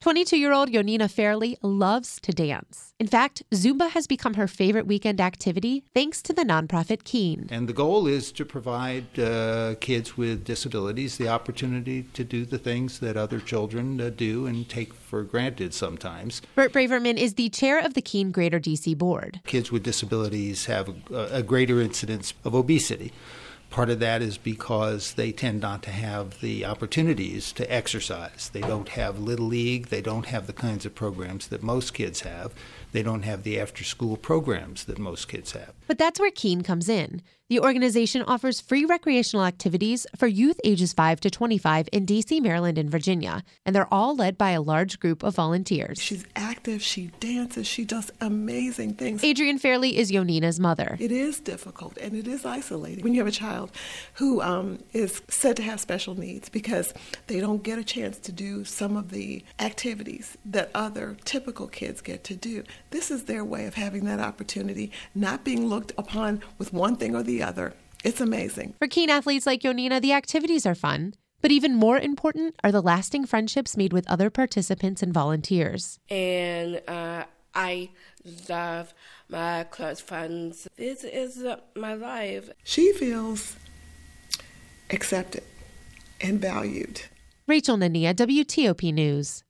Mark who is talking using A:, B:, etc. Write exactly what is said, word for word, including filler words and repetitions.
A: twenty-two-year-old Yonina Fairley loves to dance. In fact, Zumba has become her favorite weekend activity thanks to the nonprofit Keen.
B: And the goal is to provide uh, kids with disabilities the opportunity to do the things that other children uh, do and take for granted sometimes.
A: Bert Braverman is the chair of the Keen Greater D C board.
B: Kids with disabilities have a, a greater incidence of obesity. Part of that is because they tend not to have the opportunities to exercise. They don't have Little League. They don't have the kinds of programs that most kids have. They don't have the after-school programs that most kids have.
A: But that's where Keen comes in. The organization offers free recreational activities for youth ages five to twenty-five in D C, Maryland, and Virginia, and they're all led by a large group of volunteers.
C: She's active, she dances, she does amazing things.
A: Adrienne Fairley is Yonina's mother.
C: It is difficult and it is isolating when you have a child who um, is said to have special needs because they don't get a chance to do some of the activities that other typical kids get to do. This is their way of having that opportunity, not being looked upon with one thing or the other. It's amazing.
A: For Keen athletes like Yonina, the activities are fun. But even more important are the lasting friendships made with other participants and volunteers.
D: And uh, I love my close friends. This is uh, my life.
C: She feels accepted and valued.
A: Rachel Nania, W T O P News.